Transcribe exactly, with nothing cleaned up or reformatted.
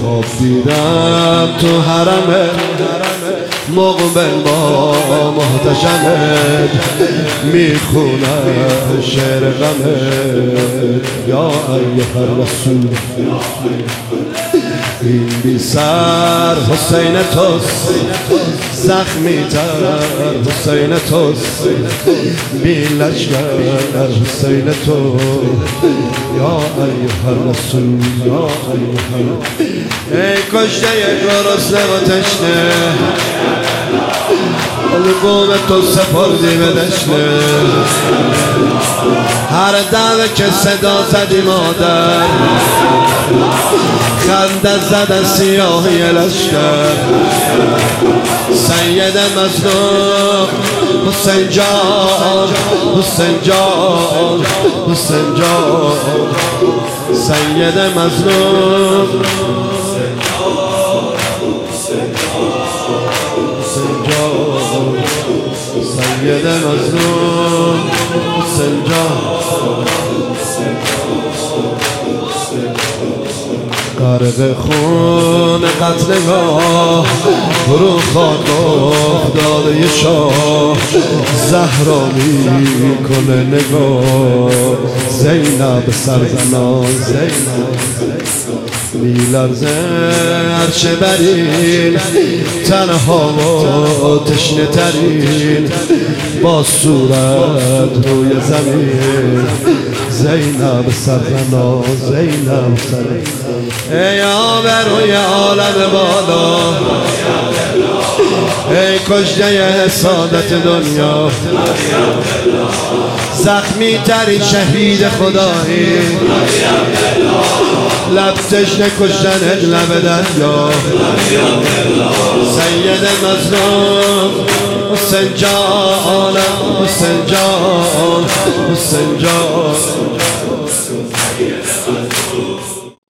خواب دیدم تو حرم مقبل با محتشمت میخونم شعر غمت یا ایها الرسول. این بی سر حسین توست، زخمی تر حسین توست، بی لشکر حسین تو یا ایها الرسول یا ایها. ای کشته گرسنه و تشنه قوم تو سپردی به دشنه، هر دعوه که صدا زدی مادر خنده زدن سیاهی لشکر. سید مظلوم حسین جان حسین جان حسین جان، سید مظلوم سید مظلوم حسین جان. غرق خون قتلگاه رو خاک افتاده شاه، زهرا میکنه نگاه زینب سرزنان زینب. میلرزه عرش برین تنها و تشنه ترین، با صورت روی زمین زینب سرزنان زینب سرزنان. ای آبروی عالم بالا، ای کشته سعادت دنیا، زخمی ترین شهید خدایی، لب تشنه کشتن لب دریا. سید مظلوم حسین جان حسین جان حسین جان.